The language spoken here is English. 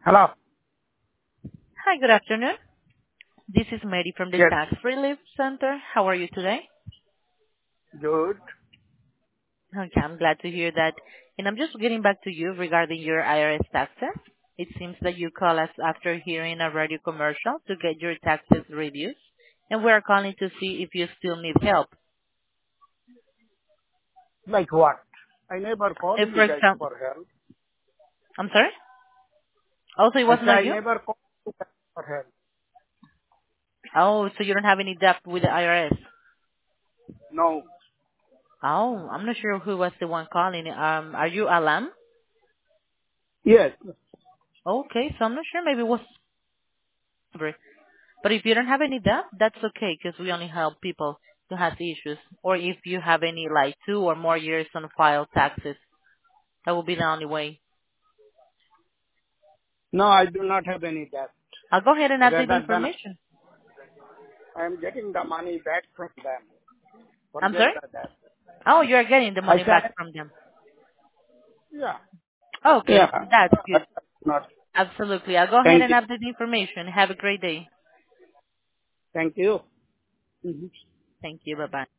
Hello. Hi, good afternoon. This is Mary from the Yes. Tax Relief Center. How are you today? Good. Okay, I'm glad to hear that. And I'm just getting back to you regarding your IRS taxes. It seems that you call us after hearing a radio commercial to get your taxes reduced, and we are calling to see if you still need help. Like what? I never called If, you for guys example, for help. I'm sorry? Also, it I was say not I you? never called you guys for help. Oh, so you don't have any debt with the IRS? No. Oh, I'm not sure who was the one calling. Are you Alam? Yes. Okay, so I'm not sure. Maybe it was. But if you don't have any debt, that's okay because we only help people who have issues. Or if you have any like 2 or more years on file taxes, that will be the only way. No, I do not have any debt. I'll go ahead and update the Rather than information. I am getting the money back from them. I'm Forget sorry? the debt. Oh, you're getting the I money back said, from them. yeah. Okay, Yeah. that's good. Not. Absolutely. I'll go ahead Thank and you. update the information. Have a great day. Thank you. Mhm. Thank you. Bye-bye.